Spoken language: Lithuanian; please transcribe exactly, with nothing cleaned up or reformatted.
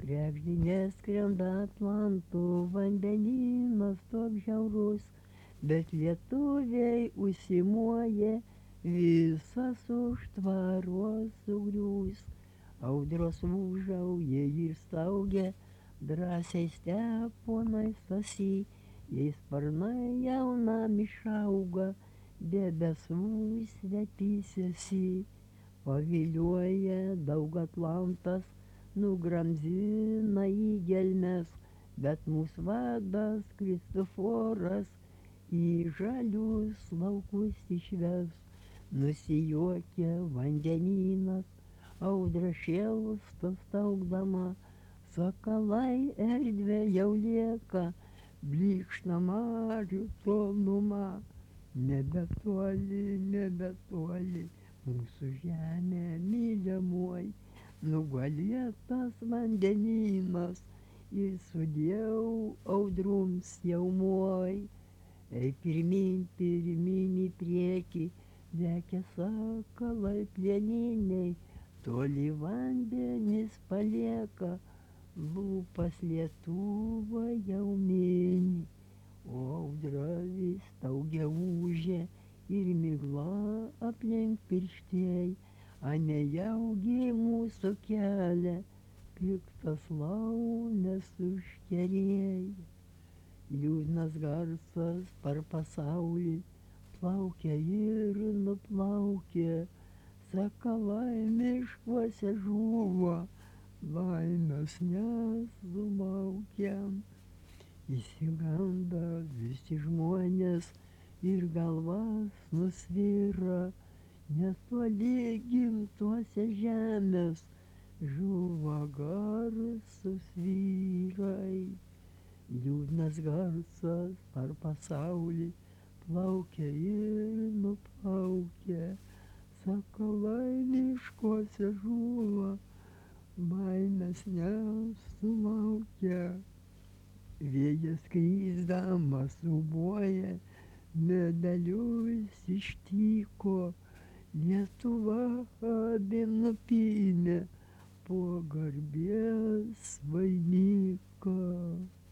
Kregždinės skrenda Atlantų vandenynas toks žiaurus, bet lietuviai užsimoja, visas už tvaros sugriūs. Audros ūžauja ir staugia, drąsiai steponai Stasy, jei sparnai jaunam išauga, debesų slepiesiesi. Pavilioja daug Atlantas, nugramzina į gelmes, bet mūsų vadas Kristoforas į žalius laukus išves. Nusijuokia vandenynas, audra šėlsta staugdama, sakalai erdvė jau lieka, blykšta marių toluma. Nebetoli, nebetoli, mūsų žemė myliamoji, nugalėtas vandenynas ir sudieu audrums jaumoj. Ei pirmyn, pirmyn į priekį, lekia sakalai plieniniai, toli vandenis palieka, lūpas Lietuva jau mini. O audra vis staugia ūžia ir migla aplink pirštėj, anejaugi mūsų kelią piktas laumės užkerėj. Liūdnas garsas per pasaulį plaukia ir nuplaukia, sakalai miškuose žuvo, laimės nesulaukia. Išsiganda visi žmonės ir galvas nusvyra, netoli gimtuose žemės žuvo garsūs vyrai. Liūdnas garsas per pasaulį plaukia ir nuplaukia, sakalai miškuose žuvo, baimės nesulaukia. Vėjas krisdamas siūbuoja, medalius ištyko, Lietuva abi nupynė po garbės vainiko.